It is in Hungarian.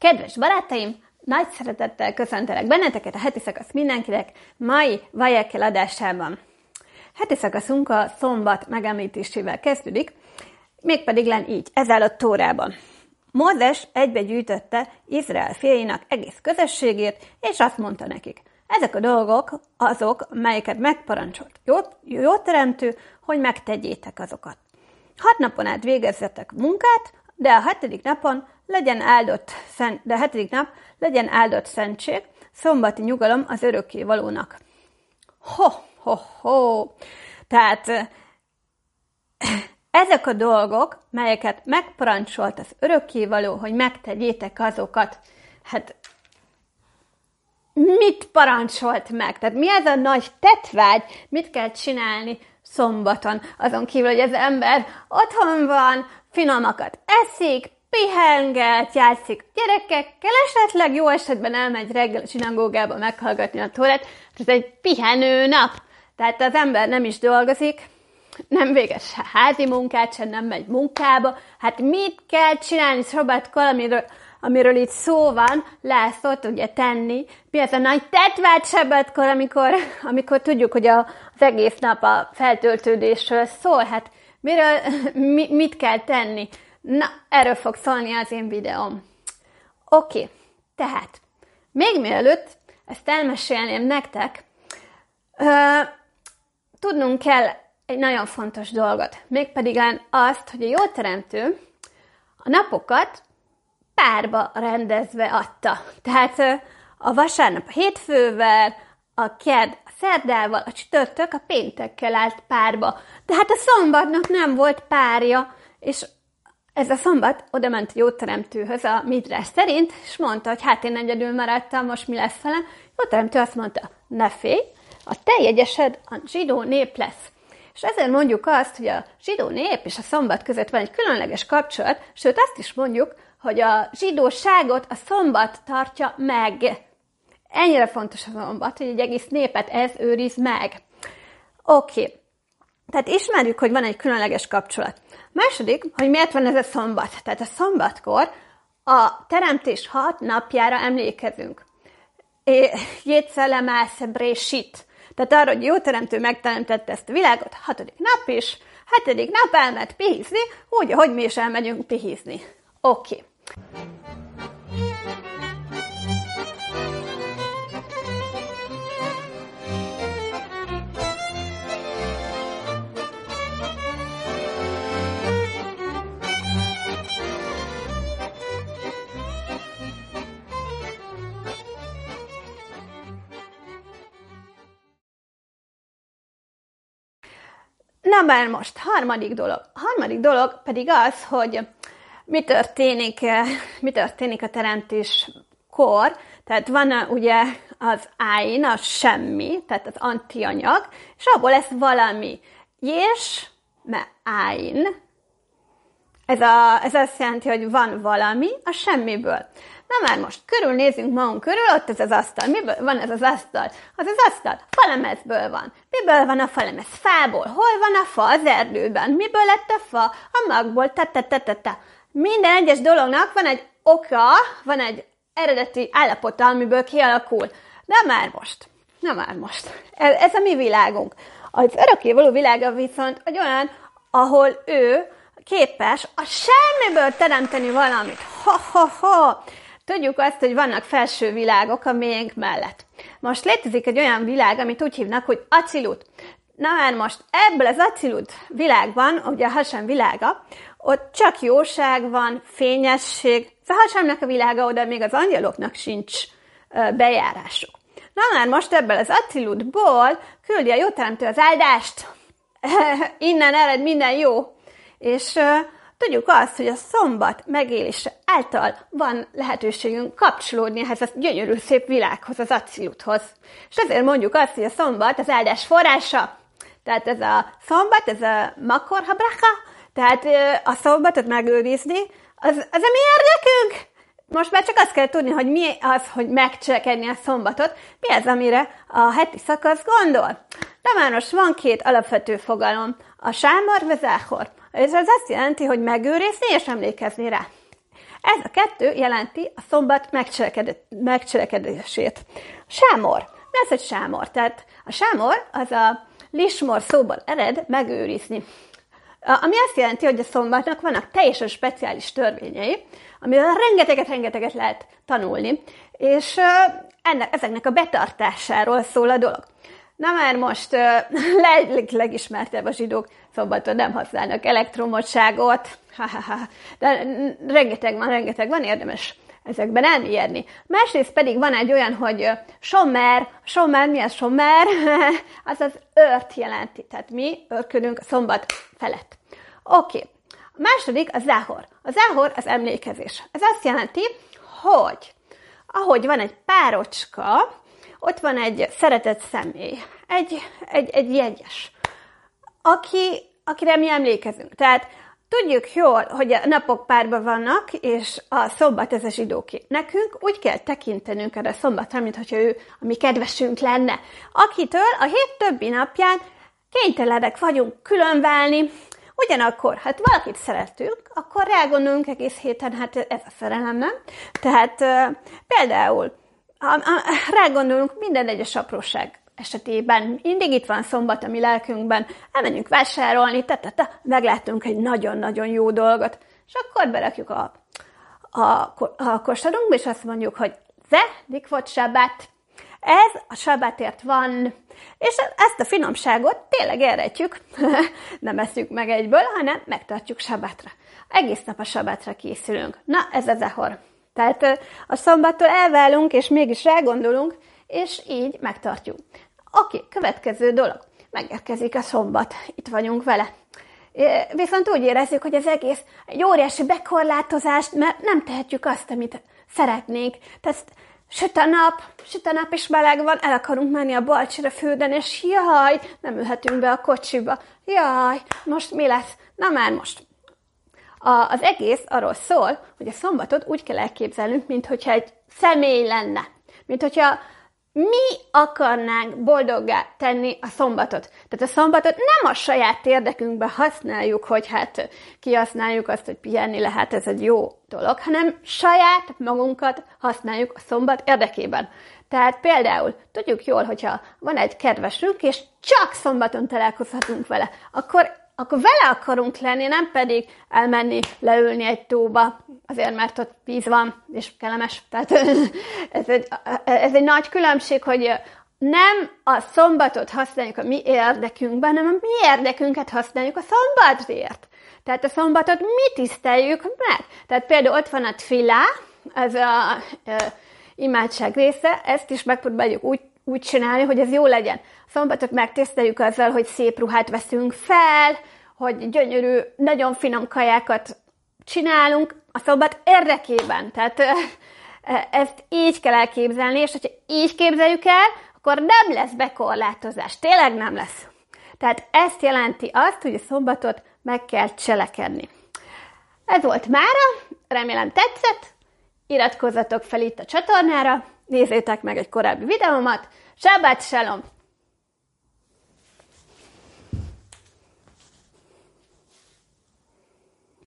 Kedves barátaim, nagy szeretettel köszöntelek benneteket a heti szakasz mindenkinek mai Vajekkel adásában. Heti szakaszunk a szombat megemlítésével kezdődik, mégpedig len így, ezzel a Tórában. Mózes egybegyűjtötte Izrael fiainak egész közösségét, és azt mondta nekik, ezek a dolgok azok, melyeket megparancsolt jó teremtő, hogy megtegyétek azokat. 6 napon át végezzetek munkát, de a hetedik nap legyen áldott szentség, szombati nyugalom az örökkévalónak. Tehát ezek a dolgok, melyeket megparancsolt az örökkévaló, hogy megtegyétek azokat, hát mit parancsolt meg? Tehát mi ez a nagy tettvágy? Mit kell csinálni szombaton? Azon kívül, hogy az ember otthon van, finomakat eszik, pihenget, játszik gyerekekkel, esetleg jó esetben elmegy reggel a zsinagógába meghallgatni a Tórát. Ez egy pihenő nap. Tehát az ember nem is dolgozik, nem végez se házi munkát, se nem megy munkába. Hát mit kell csinálni szombatkor, amiről itt szó van, lesz ott ugye tenni. Mi az a nagy tettvágy szombatkor, amikor tudjuk, hogy az egész nap a feltöltődésről szól. Hát mit kell tenni? Na, erről fog szólni az én videóm. Oké, tehát még mielőtt ezt elmesélném nektek, tudnunk kell egy nagyon fontos dolgot. Mégpedig azt, hogy a jó teremtő a napokat párba rendezve adta. Tehát a vasárnap a hétfővel, a kedd a szerdával, a csütörtök a péntekkel állt párba. De hát a szombatnak nem volt párja, és ez a szombat oda ment a jó teremtőhöz a Midrás szerint, és mondta, hogy hát én egyedül maradtam, most mi lesz velem. Jó teremtő azt mondta, ne félj, a te jegyesed a zsidó nép lesz. És ezért mondjuk azt, hogy a zsidó nép és a szombat között van egy különleges kapcsolat, sőt azt is mondjuk, hogy a zsidóságot a szombat tartja meg. Ennyire fontos a szombat, hogy egy egész népet ez őriz meg. Oké. Tehát ismerjük, hogy van egy különleges kapcsolat. Második, hogy miért van ez a szombat. Tehát a szombatkor a teremtés 6 napjára emlékezünk. Jétszelemásze brésit. Tehát arra, hogy jó teremtő megteremtette ezt a világot, 6. nap is, 7. nap elment pihizni, úgy, ahogy mi is elmegyünk pihizni. Oké. Na már most, harmadik dolog. A harmadik dolog pedig az, hogy mi történik a teremtéskor. Tehát van ugye az áin, a semmi, tehát az antianyag, és abból lesz valami. És áin. Ez azt jelenti, hogy van valami a semmiből. Na már most körülnézünk magunk körül, ott ez az asztal. Miből van ez az asztal? Az asztal falemezből van. Miből van a falemez? Fából. Hol van a fa? Az erdőben. Miből lett a fa? A magból. Minden egyes dolognak van egy oka, van egy eredeti állapota, amiből kialakul. Na már most. Ez a mi világunk. Az örökkévaló világa viszont olyan, ahol ő képes a semmiből teremteni valamit. Tudjuk azt, hogy vannak felső világok a miénk mellett. Most létezik egy olyan világ, amit úgy hívnak, hogy Acilut. Na már most ebből az Acilut világban, ugye a Hasem világa, ott csak jóság van, fényesség. Ez a Hasemnek a világa, oda még az angyaloknak sincs bejárásuk. Na már most ebből az Acilutból küldi a jóteremtő az áldást. Innen ered minden jó. És tudjuk azt, hogy a szombat megélése által van lehetőségünk kapcsolódni ehhez a gyönyörű szép világhoz, az Aciluthoz. És ezért mondjuk azt, hogy a szombat az áldás forrása. Tehát ez a szombat, ez a makor habracha, tehát a szombatot megőrizni, az a mi érdekünk. Most már csak azt kell tudni, hogy mi az, hogy megcselekedni a szombatot, mi az, amire a heti szakasz gondol. De már most van 2 alapvető fogalom, a sámar, vezáhor. Ez az azt jelenti, hogy megőrizni és emlékezni rá. Ez a kettő jelenti a szombat megcselekedését. Sámor. Mi az, hogy sámor? Tehát a sámor az a lismor szóból ered megőrizni. Ami azt jelenti, hogy a szombatnak vannak teljesen speciális törvényei, amivel rengeteget lehet tanulni, és ezeknek a betartásáról szól a dolog. Na már most legismertebb a zsidók szombaton nem használnak elektromosságot, de rengeteg van, érdemes ezekben elmélyedni. Másrészt pedig van egy olyan, hogy sommer, mi a sommer? Az az őrt jelenti, tehát mi őrködünk a szombat felett. Oké. A második a záhor. A záhor az emlékezés. Ez azt jelenti, hogy ahogy van egy párocska, ott van egy szeretett személy, egy jegyes, akire mi emlékezünk. Tehát tudjuk jól, hogy a napok párban vannak, és a szombat ez a zsidóké. Nekünk úgy kell tekintenünk erre a szombatra, mintha ő a mi kedvesünk lenne, akitől a hét többi napján kénytelenek vagyunk különválni. Ugyanakkor, hát valakit szeretünk, akkor rágondolunk egész héten, hát ez a szerelem, nem? Tehát például rágondolunk minden egyes apróság esetében. Mindig itt van szombat a mi lelkünkben, elmenjünk vásárolni, meglátunk egy nagyon-nagyon jó dolgot, és akkor berakjuk a kosarunkba, és azt mondjuk, hogy likvot sabbat, ez a sabbatért van, és ezt a finomságot tényleg elrejtjük, nem eszünk meg egyből, hanem megtartjuk sabbatra. Egész nap a sabbatra készülünk. Na, ez a zahor. Tehát a szombattól elválunk, és mégis rágondolunk, és így megtartjuk. Oké, következő dolog. Megérkezik a szombat, itt vagyunk vele. Viszont úgy érezzük, hogy az egész egy óriási bekorlátozást, mert nem tehetjük azt, amit szeretnénk. Tehát süt a nap és meleg van, el akarunk menni a balcsira fürden, és jaj, nem ülhetünk be a kocsiba. Jaj, most mi lesz? Na már most. Az egész arról szól, hogy a szombatot úgy kell elképzelnünk, minthogyha egy személy lenne. Minthogyha mi akarnánk boldoggá tenni a szombatot. Tehát a szombatot nem a saját érdekünkben használjuk, hogy hát kihasználjuk azt, hogy pihenni lehet, ez egy jó dolog, hanem saját magunkat használjuk a szombat érdekében. Tehát például tudjuk jól, hogyha van egy kedvesünk, és csak szombaton találkozhatunk vele, akkor vele akarunk lenni, nem pedig elmenni, leülni egy tóba, azért, mert ott víz van, és kellemes. Tehát ez egy nagy különbség, hogy nem a szombatot használjuk a mi érdekünkben, hanem a mi érdekünket használjuk a szombatért. Tehát a szombatot mi tiszteljük meg. Tehát például ott van a tfilá, ez a imádság része, ezt is megpróbáljuk úgy csinálni, hogy ez jó legyen. A szombatot megtiszteljük azzal, hogy szép ruhát veszünk fel, hogy gyönyörű, nagyon finom kajákat csinálunk a szombat érdekében. Tehát ezt így kell elképzelni, és hogyha így képzeljük el, akkor nem lesz bekorlátozás. Tényleg nem lesz. Tehát ezt jelenti azt, hogy a szombatot meg kell cselekedni. Ez volt mára, remélem tetszett. Iratkozzatok fel itt a csatornára, nézzétek meg egy korábbi videómat. Shabbat shalom!